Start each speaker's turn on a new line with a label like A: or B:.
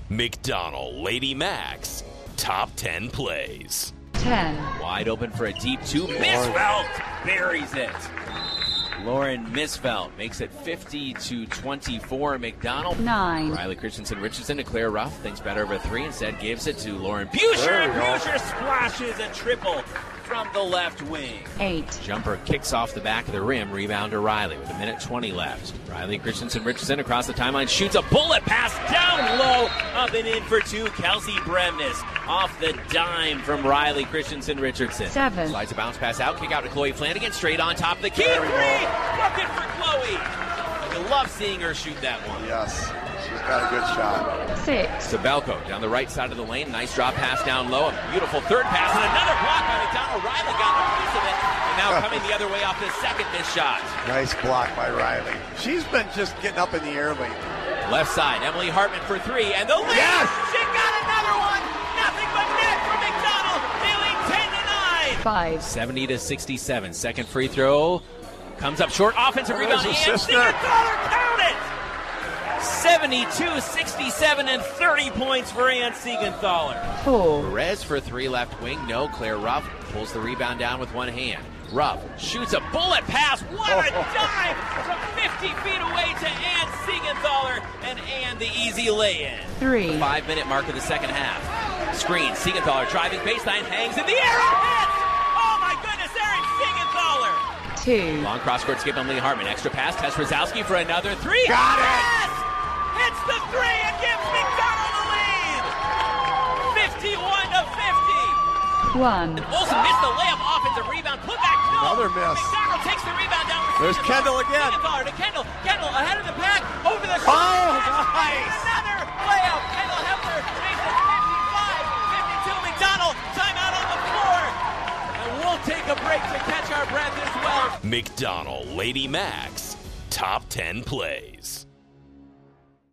A: McDonald Lady Mac's top 10 plays.
B: 10.
C: Wide open for a deep two. Misfelt buries it. Lauren Misfelt makes it 50-24. McDonald.
B: 9.
C: Riley Richardson to Claire Ruff. Thinks better of a three. Instead gives it to Lauren Buescher. And Buescher splashes a triple from the left wing.
B: 8.
C: Jumper kicks off the back of the rim. Rebound to Riley with 1:20 left. Riley Richardson across the timeline. Shoots a bullet pass down low. Up and in for two. Kelsey Bremnes off the dime from Riley Richardson.
B: 7.
C: Slides a bounce pass out. Kick out to Chloe Flanagan. Straight on top of the key. Three. Bucket for Chloe. You love seeing her shoot that one.
D: Yes. She's got a good shot.
B: 6.
C: Sabelko down the right side of the lane. Nice drop pass down low. A beautiful third pass and another block by McDonald. Riley got a piece of it. And now coming the other way off the second missed shot.
D: Nice block by Riley. She's been just getting up in the air lately.
C: Left side, Emily Hartman for three. And the lead.
D: Yes!
C: She got another one. Nothing but net for McDonald. Nearly 10-9.
B: 5.
C: 70-67. Second free throw. Comes up short. Offensive rebound. And
D: sister.
C: Siegenthaler, count it. 72-67 and 30 points for Ann Siegenthaler.
B: 4.
C: Perez for three left wing. No. Claire Ruff pulls the rebound down with one hand. Ruff shoots a bullet pass. What a dive from 50 feet away to Ann Siegenthaler. And Ann the easy lay-in.
B: 3.
C: 5-minute mark of the second half. Screen. Siegenthaler driving baseline. Hangs in the air. And hits. Oh my goodness. Erin Siegenthaler.
B: 2.
C: Long cross-court skip on Lee Hartman. Extra pass. Tess Rosowski for another three.
D: Got it!
C: Yes! Hits the three and gives McDonald the lead. 51-50.
B: 1.
C: Olsen missed the layup. Offensive rebound. Put back. No.
D: Another miss.
C: McDonald takes the rebound down.
D: There's Kendall again.
C: Siegenthaler to Kendall. Kendall ahead of the pack. Over the
D: Oh,
C: shot.
D: nice.
C: Another layup. Kendall Hefner makes it 55-52. McDonald. Timeout on the floor. And we'll take a break to catch our breath as well.
A: McDonald Lady Mac's top 10 plays.